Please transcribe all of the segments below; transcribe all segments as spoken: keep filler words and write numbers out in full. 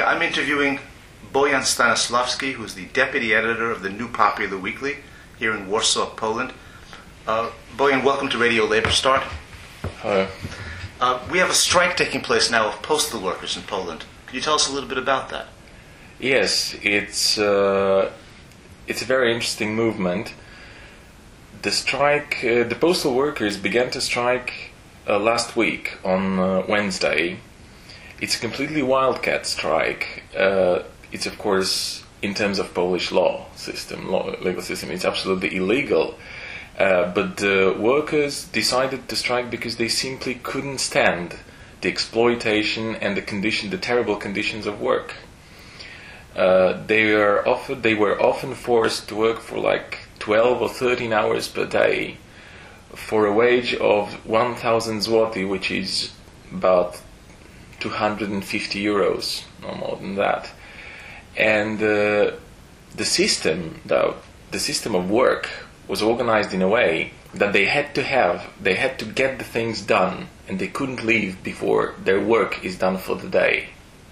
I'm interviewing Bojan Stanislavski, who's the deputy editor of the New Popular Weekly here in Warsaw, Poland. Uh, Bojan, welcome to Radio Labor Start. Hi. Uh, we have a strike taking place now of postal workers in Poland. Can you tell us a little bit about that? Yes, it's uh, it's a very interesting movement. The strike, uh, the postal workers began to strike uh, last week on uh, Wednesday. It's a completely wildcat strike. Uh, it's of course, in terms of Polish law system, law, legal system, it's absolutely illegal. Uh, but the workers decided to strike because they simply couldn't stand the exploitation and the condition, the terrible conditions of work. Uh, they were often they were often forced to work for like twelve or thirteen hours per day for a wage of one thousand zloty, which is about two hundred fifty euros, no more than that. And uh, the system, the, the system of work was organized in a way that they had to have, they had to get the things done, and they couldn't leave before their work is done for the day.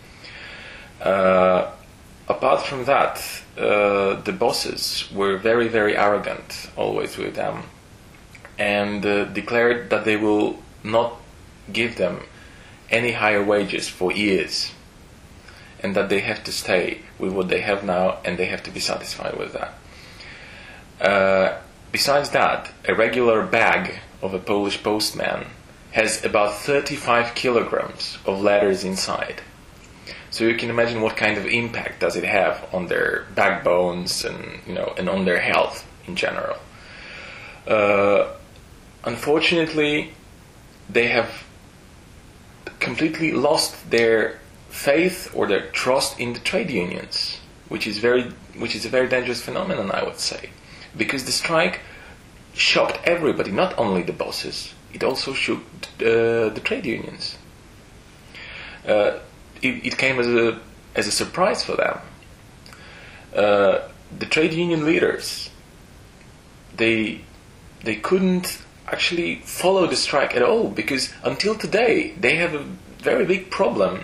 Uh, apart from that, uh, the bosses were very, very arrogant, always with them, and uh, declared that they will not give them any higher wages for years, and that they have to stay with what they have now, and they have to be satisfied with that. Uh, besides that, a regular bag of a Polish postman has about thirty-five kilograms of letters inside. So you can imagine what kind of impact does it have on their backbones and, you know, and on their health in general. Uh, unfortunately, they have completely lost their faith or their trust in the trade unions, which is very, which is a very dangerous phenomenon, I would say, because the strike shocked everybody, not only the bosses. It also shook uh, the trade unions. Uh, it, it came as a as a surprise for them. Uh, the trade union leaders, they they couldn't actually follow the strike at all, because until today they have a very big problem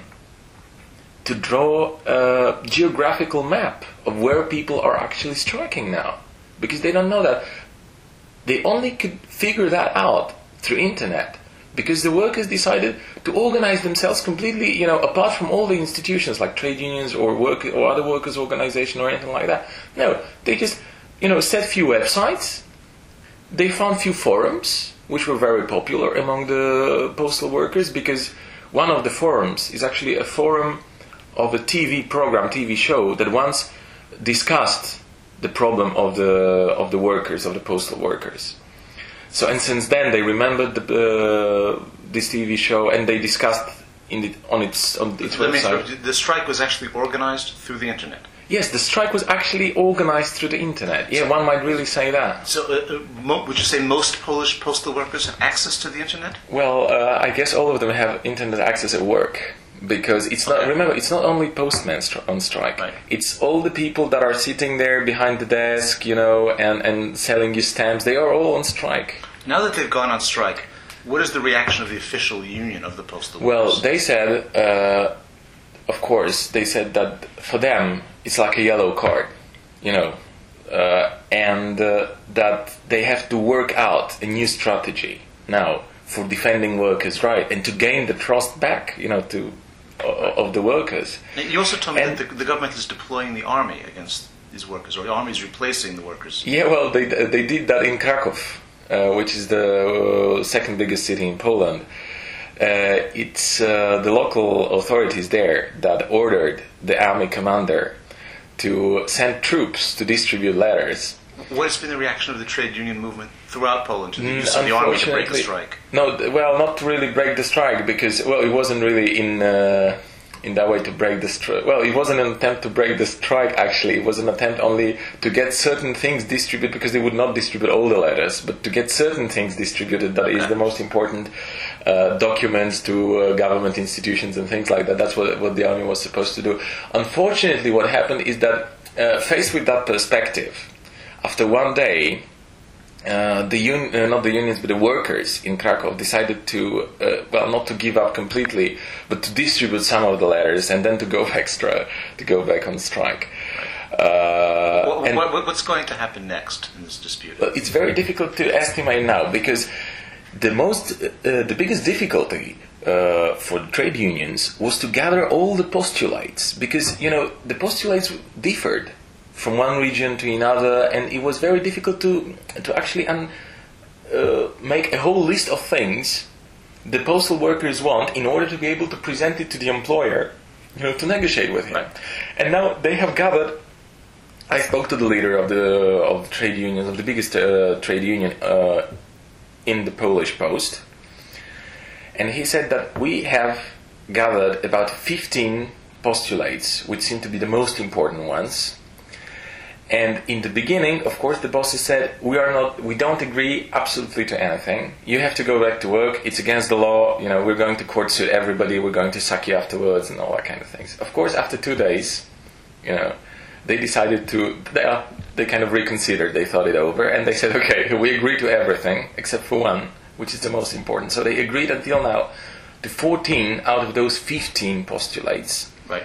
to draw a geographical map of where people are actually striking now, because they don't know that. They only could figure that out through internet, because the workers decided to organize themselves completely, you know, apart from all the institutions like trade unions or work or other workers' organization or anything like that. No, they just, you know, set few websites. They found few forums, which were very popular among the postal workers, because one of the forums is actually a forum of a T V program, T V show that once discussed the problem of the of the workers, of the postal workers. So, and since then they remembered the, uh, this T V show, and they discussed in the, on its on its Let website. Me, the strike was actually organized through the internet. Yes, the strike was actually organized through the internet. Yeah, one might really say that. So, uh, uh, mo- would you say most Polish postal workers have access to the internet? Well, uh, I guess all of them have internet access at work, because it's not. Okay. Remember, it's not only postmen stri- on strike. Right. It's all the people that are sitting there behind the desk, you know, and, and selling you stamps. They are all on strike. Now that they've gone on strike, what is the reaction of the official union of the postal Well, workers? they said, uh, of course, they said that for them it's like a yellow card, you know, uh, and uh, that they have to work out a new strategy now for defending workers' rights and to gain the trust back, you know, to uh, of the workers. Now, you also told me and that the, the government is deploying the army against these workers, or the army is replacing the workers. Yeah, well, they they did that in Krakow, uh, which is the uh, second biggest city in Poland. Uh, it's uh, the local authorities there that ordered the army commander to send troops to distribute letters. What has been the reaction of the trade union movement throughout Poland to the use of the army to break the strike? No, well, not to really break the strike, because, well, it wasn't really in uh, in that way to break the strike. Well, it wasn't an attempt to break the strike, actually. It was an attempt only to get certain things distributed, because they would not distribute all the letters, but to get certain things distributed, that okay. is the most important uh, documents to uh, government institutions and things like that. That's what, what the army was supposed to do. Unfortunately, what happened is that, uh, faced with that perspective, after one day, uh, the un- uh, not the unions, but the workers in Krakow decided to, uh, well, not to give up completely, but to distribute some of the letters and then to go extra, to go back on strike. Uh, what, and, what, what's going to happen next in this dispute? well, it's very difficult to estimate now because the most, uh, the biggest difficulty uh, for the trade unions was to gather all the postulates, because you know the postulates differed from one region to another, and it was very difficult to to actually un, uh, make a whole list of things the postal workers want in order to be able to present it to the employer, you know, to negotiate with him. Right. And now they have gathered. I spoke to the leader of the of the trade unions, of the biggest uh, trade union uh, in the Polish Post, and he said that we have gathered about fifteen postulates, which seem to be the most important ones. And in the beginning, of course, the bosses said, we are not, we don't agree absolutely to anything. You have to go back to work. It's against the law. You know, we're going to court suit everybody. We're going to sack you afterwards and all that kind of things. Of course, after two days, you know, they decided to, they, uh, they kind of reconsidered. They thought it over and they said, okay, we agree to everything except for one, which is the most important. So they agreed until now to fourteen out of those fifteen postulates. Right.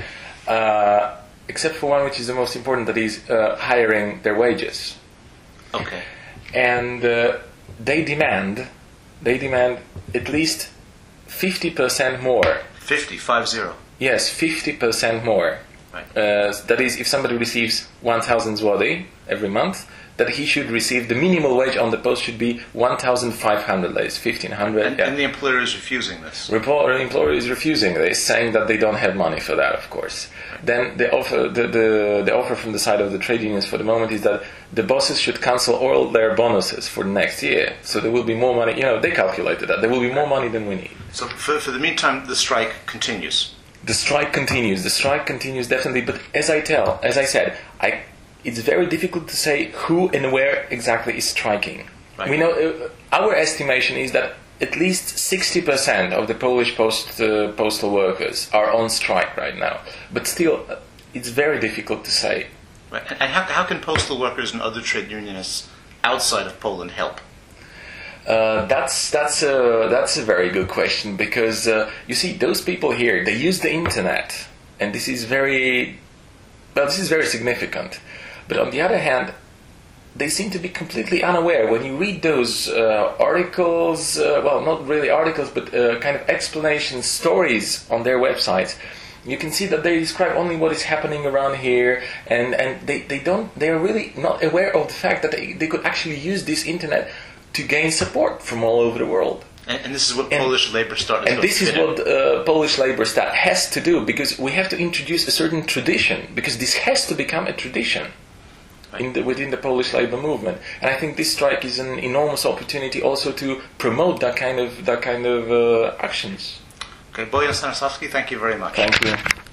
Uh, except for one, which is the most important, that is uh, hiring their wages. Okay. And uh, they demand, they demand at least fifty percent more. Fifty, five zero. Yes, fifty percent more. Right. Uh, that is, if somebody receives one thousand zloty every month, that he should receive, the minimal wage on the post should be one thousand five hundred, that is fifteen hundred. And, yeah. and the employer is refusing this. Report, employer is refusing this, saying that they don't have money for that, of course. Then the offer, the, the, the offer from the side of the trade unions for the moment is that the bosses should cancel all their bonuses for the next year. So there will be more money, you know, they calculated that. There will be more money than we need. So for, for the meantime, the strike continues. The strike continues. The strike continues definitely, but as I tell, as I said, I, it's very difficult to say who and where exactly is striking. Right. We know uh, our estimation is that at least sixty percent of the Polish post uh, postal workers are on strike right now. But still, uh, it's very difficult to say. Right. And and how, how can postal workers and other trade unionists outside of Poland help? Uh, that's that's a that's a very good question, because uh, you see, those people here, they use the internet, and this is very well. This is very significant. But on the other hand, they seem to be completely unaware. When you read those uh, articles, uh, well, not really articles, but uh, kind of explanations, stories on their websites, you can see that they describe only what is happening around here, and, and they, they don't they are really not aware of the fact that they, they could actually use this internet to gain support from all over the world. And, and this is what And- Polish Labour Start is And going this to is fit in. what uh, Polish Labour Stat has to do, because we have to introduce a certain tradition, because this has to become a tradition in the, within the Polish labour movement. And I think this strike is an enormous opportunity also to promote that kind of that kind of uh, actions. Okay, Bojan Stanislavski, thank you very much. Thank you.